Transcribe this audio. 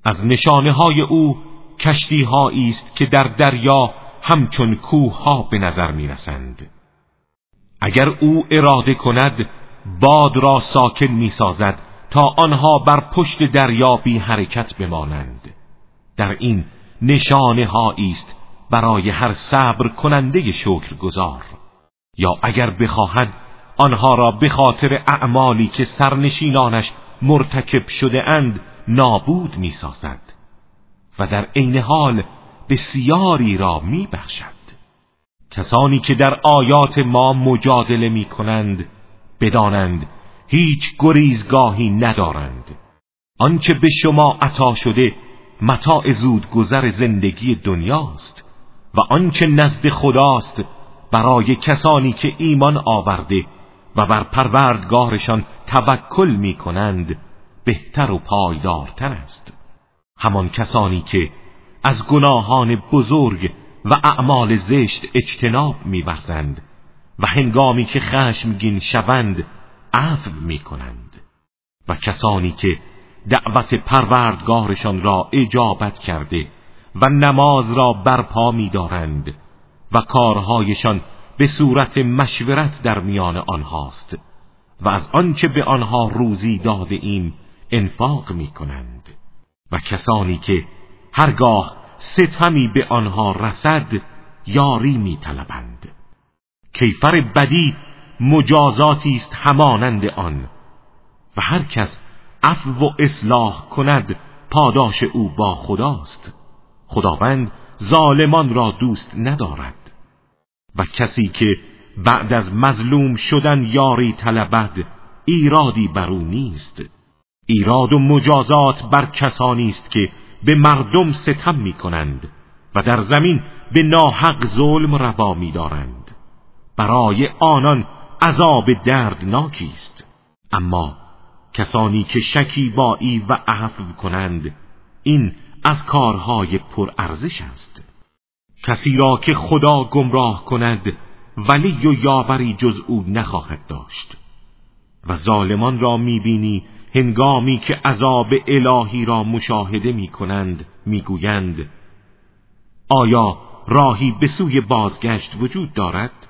از نشانه های او کشتی هایی است که در دریا همچون کوه ها به نظر می رسند. اگر او اراده کند باد را ساکن می سازد تا آنها بر پشت دریا بی حرکت بمانند. در این نشانه هایی است برای هر صبر کننده شکرگزار. یا اگر بخواهد آنها را به خاطر اعمالی که سرنشینانش مرتکب شده اند نابود می سازد و در عین حال بسیاری را می بخشد. کسانی که در آیات ما مجادله می کنند بدانند هیچ گریزگاهی ندارند. آنچه به شما عطا شده متاع زودگذر زندگی دنیاست و آنچه نزد خداست برای کسانی که ایمان آورده و بر پروردگارشان توکل می کنند بهتر و پایدارتر است. همان کسانی که از گناهان بزرگ و اعمال زشت اجتناب می ورزند و هنگامی که خشمگین شوند عفو می کنند و کسانی که دعوت پروردگارشان را اجابت کرده و نماز را برپا می دارند و کارهایشان به صورت مشورت در میان آنهاست و از آنچه به آنها روزی داده ایم انفاق می کنند و کسانی که هرگاه ستمی به آنها رسد یاری می طلبند. کیفر بدی مجازاتی است همانند آن و هر کس عفو و اصلاح کند پاداش او با خداست. خداوند ظالمان را دوست ندارد و کسی که بعد از مظلوم شدن یاری طلبد ایرادی بر او نیست. ایراد و مجازات بر کسانی است که به مردم ستم می کنند و در زمین به ناحق ظلم روا می دارند. برای آنان عذاب دردناکی است. اما کسانی که شکیبایی و عفو کنند این از کارهای پرارزش است. کسی را که خدا گمراه کند ولی و یاوری جز او نخواهد داشت و ظالمان را میبینی هنگامی که عذاب الهی را مشاهده میکنند میگویند آیا راهی به سوی بازگشت وجود دارد؟